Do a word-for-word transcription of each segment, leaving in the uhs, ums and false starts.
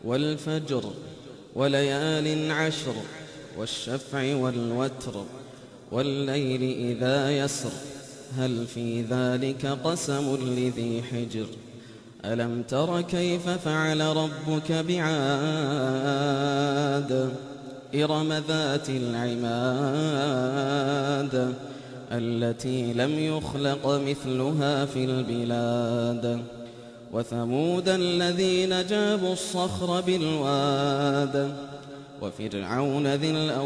والفجر وليال عشر والشفع والوتر والليل إذا يسر هل في ذلك قسم لذي حجر ألم تر كيف فعل ربك بعاد إرم ذات العماد التي لم يخلق مثلها في البلاد وثمود الذين جابوا الصخر بالواد وفرعون ذي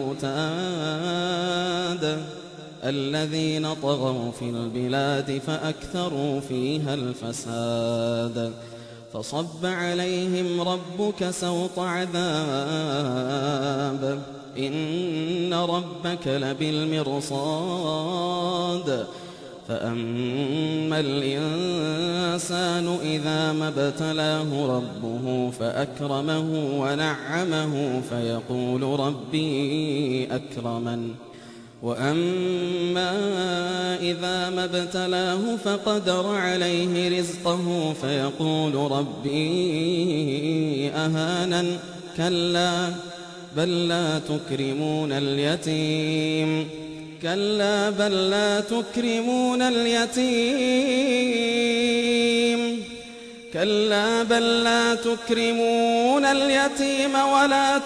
الأوتاد الذين طغوا في البلاد فأكثروا فيها الفساد فصب عليهم ربك سوط عذاب إن ربك لبالمرصاد فأما الإنسان إذا ما ابتلاه ربه فأكرمه ونعمه فيقول ربي أكرمن وأما إذا ما ابتلاه فقدر عليه رزقه فيقول ربي أهانن كلا بل لا تكرمون اليتيم كلا بل لا تكرمون اليتيم كلا بل لا تكرمون اليتيم ولا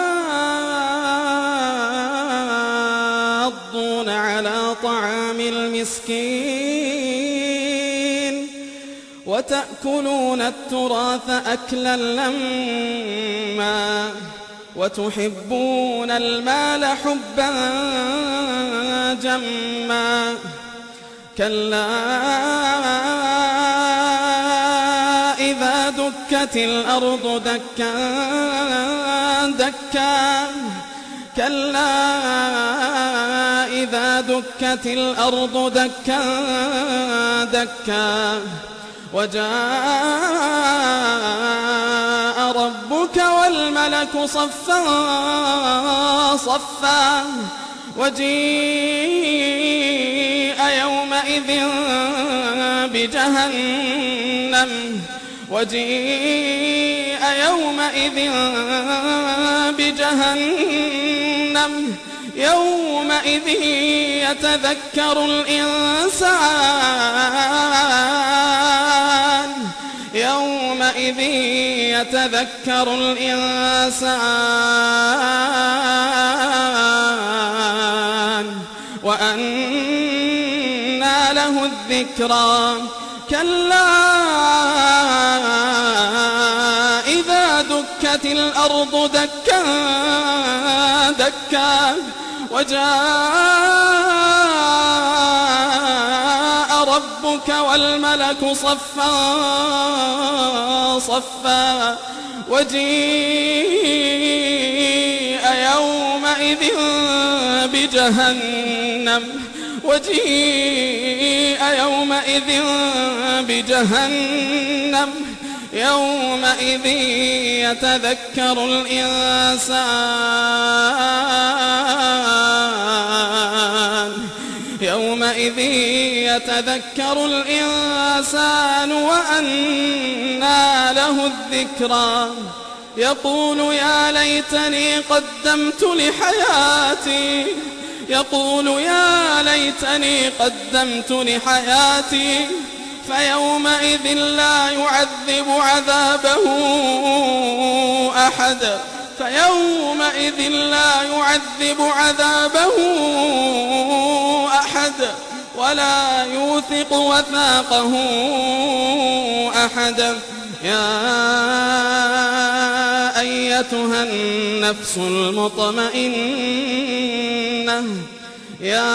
تحاضون على طعام المسكين وتأكلون التراث أكلا لما وتحبون المال حبا جما كلا إذا دكت الأرض دكا دكا كلا إذا دكت الأرض دكا دكا وجاء ربك والملك صفا صفا وجيء يومئذ بجهنم وجيء يومئذ بجهنم يومئذ يتذكر الإنسان يومئذ يتذكر الإنسان وأنى له الذكرى كلا إذا دكت الأرض دكا دكا وجاء ربك والملك صفا صفا وجيء يومئذ بجهنم وجيء يومئذ بجهنم يومئذ يتذكر الإنسان يومئذ يتذكر الإنسان وأنى له الذكرى يقول يا ليتني قدمت لحياتي يقول يا ليتني قدمت لحياتي فيومئذ لا يعذب عذابه أحد فيومئذ لا يعذب عذابه أحد ولا يوثق وثاقه أحد يا أيتها النفس المطمئنة يا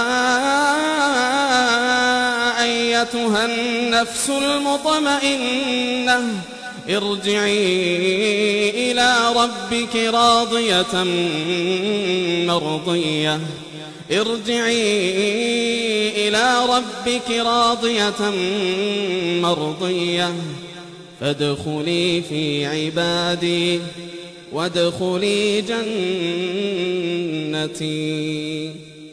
أيتها النفس المطمئنة ارجعي إلى ربك راضية مرضية ارجعي إلى ربك راضية مرضية فادخلي في عبادي وادخلي جنتي.